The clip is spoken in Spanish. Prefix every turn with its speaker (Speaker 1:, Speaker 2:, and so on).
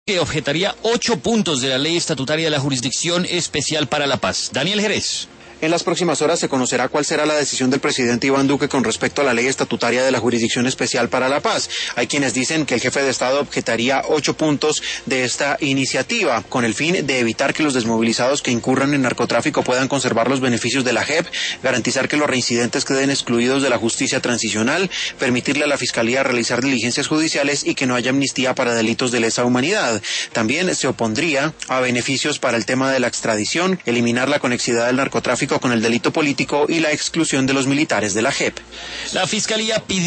Speaker 1: que objetaría 8 puntos de la ley estatutaria de la Jurisdicción Especial para la Paz. Daniel Jerez.
Speaker 2: En las próximas horas se conocerá cuál será la decisión del presidente Iván Duque con respecto a la ley estatutaria de la Jurisdicción Especial para la Paz. Hay quienes dicen que el jefe de Estado objetaría 8 puntos de esta iniciativa, con el fin de evitar que los desmovilizados que incurran en narcotráfico puedan conservar los beneficios de la JEP, garantizar que los reincidentes queden excluidos de la justicia transicional, permitirle a la Fiscalía realizar diligencias judiciales y que no haya amnistía para delitos de lesa humanidad. También se opondría a beneficios para el tema de la extradición, eliminar la conexidad del narcotráfico con el delito político y la exclusión de los militares de la JEP.
Speaker 1: La Fiscalía pidió